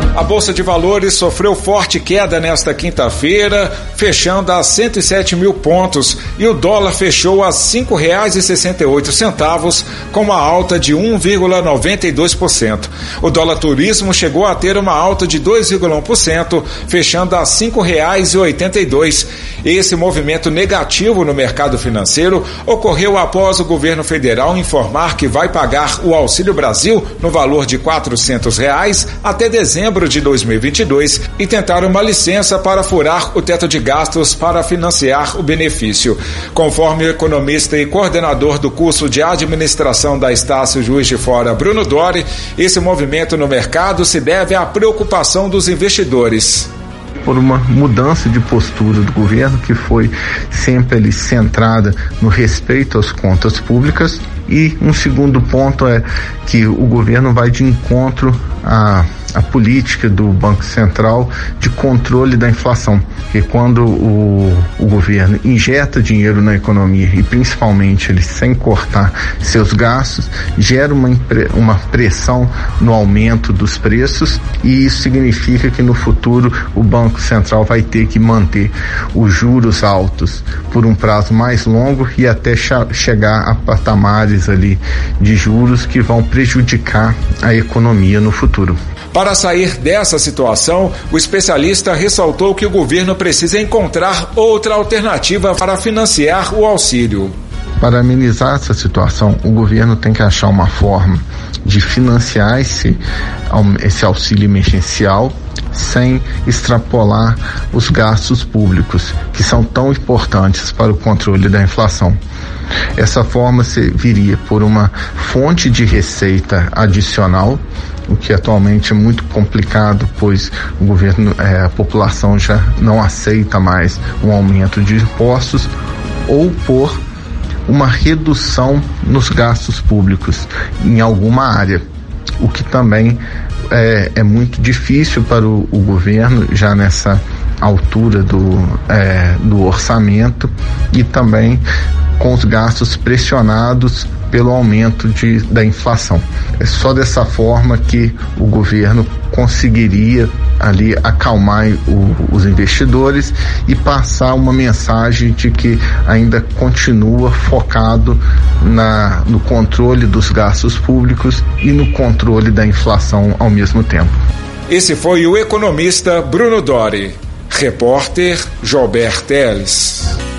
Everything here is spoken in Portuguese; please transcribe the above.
A Bolsa de Valores sofreu forte queda nesta quinta-feira, fechando a 107 mil pontos, e o dólar fechou a R$ 5,68, com uma alta de 1,92%. O dólar turismo chegou a ter uma alta de 2,1%, fechando a R$ 5,82. Esse movimento negativo no mercado financeiro ocorreu após o governo federal informar que vai pagar o Auxílio Brasil no valor de R$ 400 até dezembro de 2022 e tentar uma licença para furar o teto de gastos para financiar o benefício. Conforme o economista e coordenador do curso de administração da Estácio Juiz de Fora, Bruno Dori, esse movimento no mercado se deve à preocupação dos investidores. Por uma mudança de postura do governo que foi sempre ali centrada no respeito às contas públicas, e um segundo ponto é que o governo vai de encontro à política do Banco Central de controle da inflação, porque quando o governo injeta dinheiro na economia e principalmente ele sem cortar seus gastos, gera uma pressão no aumento dos preços, e isso significa que no futuro o Banco Central vai ter que manter os juros altos por um prazo mais longo e até chegar a patamares ali de juros que vão prejudicar a economia no futuro. Para sair dessa situação, o especialista ressaltou que o governo precisa encontrar outra alternativa para financiar o auxílio. Para amenizar essa situação, o governo tem que achar uma forma de financiar esse auxílio emergencial sem extrapolar os gastos públicos, que são tão importantes para o controle da inflação. Essa forma viria por uma fonte de receita adicional, o que atualmente é muito complicado, pois o governo, a população já não aceita mais um aumento de impostos, ou por uma redução nos gastos públicos em alguma área, o que também é muito difícil para o governo já nessa altura do orçamento, e também com os gastos pressionados pelo aumento da inflação. É só dessa forma que o governo conseguiria ali acalmar os investidores e passar uma mensagem de que ainda continua focado no controle dos gastos públicos e no controle da inflação ao mesmo tempo. Esse foi o economista Bruno Dori. Repórter Jober Teles.